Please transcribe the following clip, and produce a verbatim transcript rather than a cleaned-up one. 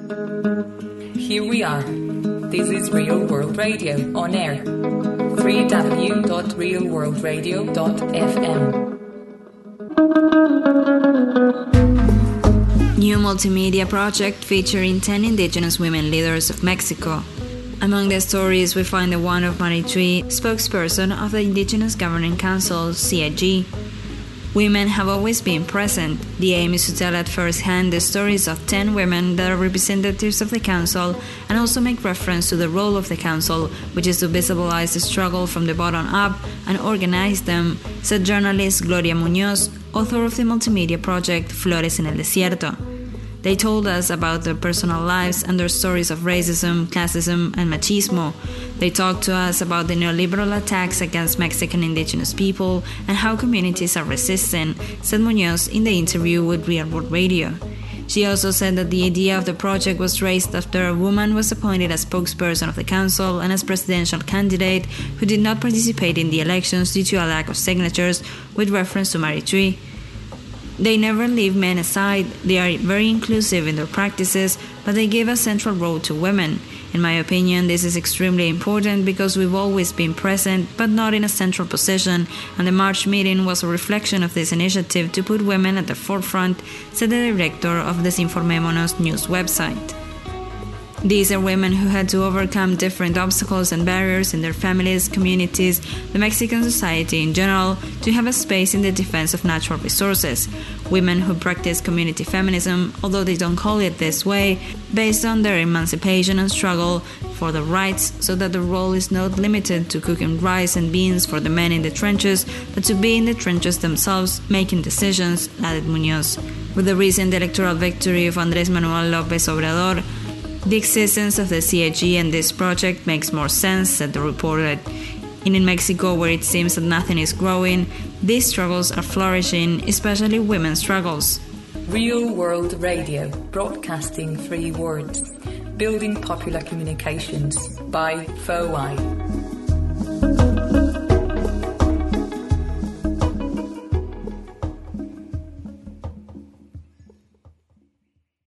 Here we are. This is Real World Radio on air. w w w dot real world radio dot f m. New multimedia project featuring ten indigenous women leaders of Mexico. Among the stories, we find the one of Maritri, spokesperson of the Indigenous Governing Council, C I G. Women have always been present. The aim is to tell at first hand the stories of ten women that are representatives of the Council and also make reference to the role of the Council, which is to visibilize the struggle from the bottom up and organize them, said journalist Gloria Muñoz, author of the multimedia project Flores en el Desierto. They told us about their personal lives and their stories of racism, classism, and machismo. They talked to us about the neoliberal attacks against Mexican indigenous people and how communities are resisting, said Muñoz in the interview with Real World Radio. She also said that the idea of the project was raised after a woman was appointed as spokesperson of the council and as presidential candidate who did not participate in the elections due to a lack of signatures, with reference to Maritri. They never leave men aside. They are very inclusive in their practices, but they give a central role to women. In my opinion, this is extremely important because we've always been present, but not in a central position, and the March meeting was a reflection of this initiative to put women at the forefront, said the director of Desinformémonos news website. These are women who had to overcome different obstacles and barriers in their families, communities, the Mexican society in general, to have a space in the defense of natural resources. Women who practice community feminism, although they don't call it this way, based on their emancipation and struggle for their rights, so that the role is not limited to cooking rice and beans for the men in the trenches, but to be in the trenches themselves, making decisions, added Muñoz. With the recent electoral victory of Andrés Manuel López Obrador, the existence of the C I G and this project makes more sense, said the reporter. And in Mexico, where it seems that nothing is growing, these struggles are flourishing, especially women's struggles. Real World Radio, broadcasting three words, building popular communications by F O I.